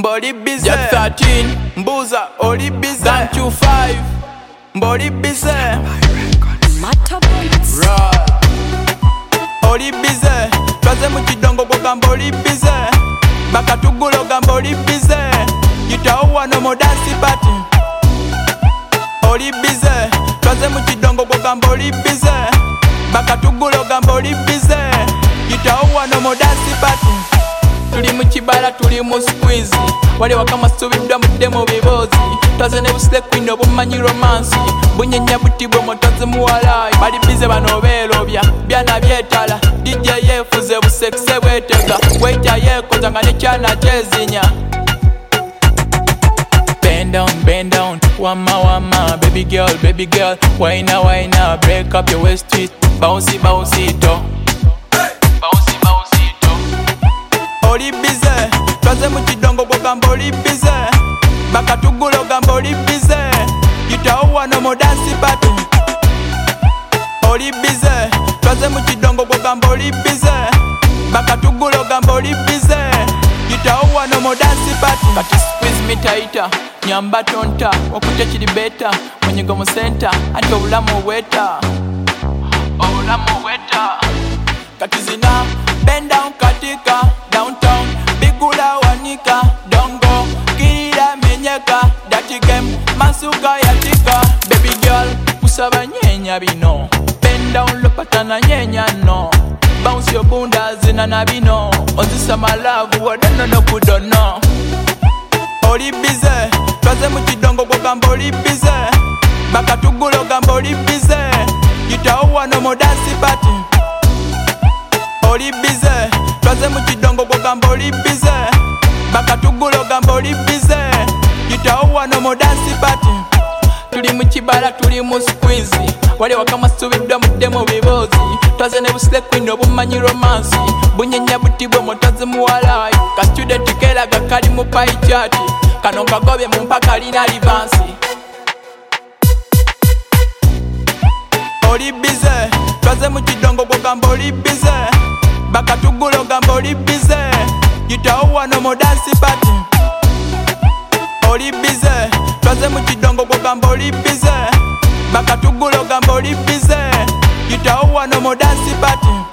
mboli busy. Jack 13, Mbuza, oli busy. Gun 25, mboli busy. Right. Oli busy, twaze mu kidongo gamba oli busy. Bakatugulo gamba oli busy. Yitawo wano mu dance party. Oli busy, twaze mu kidongo gamba oli busy. Bakatugulo gamba oli busy. Yitawo wano mu dance party. Tuli mu kibala tuli mu squeeze. Wale wakama subidwa mudde mu bibozi. Twaze ne busile queen obumanyi romance. Bunyenya butibwe motaze muwalayi. Bali busy bano belobya byana byetala. DJ yefuze busekse bwetega. Waiter yekoza nga ne kyana kyezinya. Bend down, wama, baby girl, wine up, break up your waist twist, bouncy it, oh. Bouncy it, oh. Oli busy, twaze mu kidongo gamba oli busy. Bakatugulo gamba oli busy. Yitawo wano mu dance party. Oli busy, twaze mu kidongo gamba oli busy. Bakatugulo gamba oli busy. Yitawo wano mu dance party. Kati squeeze me tighter, nyamba tonta, wakute kiri beta. Mwenyigo mu center, anti obulamu weta. Kati zina, bend down katika, downtown, bigula wanika, dongo, kira menyeka, dati game, masuka yatika. Baby girl, kusaba nyenya bino, bend down lopatana nyenya no. Bounce your bunda zina na bino, ozisa my love, wadano no kudono. Oli busy, twaze mu kidongo gamba oli busy. Bakatugulo gamba oli busy. Yitawo wano mu dance party. Oli busy, twaze mu kidongo gamba oli busy. Bakatugulo gamba oli busy. Yitawo wano mu dance party. Tuli mu kibala tuli mu squeeze. Wale wakama subidwa mudde mu bibozi. Twaze ne busile queen obumanyi romance. Bunyenya butibwe motaze muwalayi. Ka student kelaga kali mu pie chart. Kano kagobe mu mpaka lina livansi. Oli busy, twaze mu kidongo gamba oli busy. Bakatugulo gamba oli busy. Yitawo wano mu dance party. Oli busy, twaze mu kidongo gamba oli busy. Bakatugulo gamba oli busy. Yitawo wano mu dance party.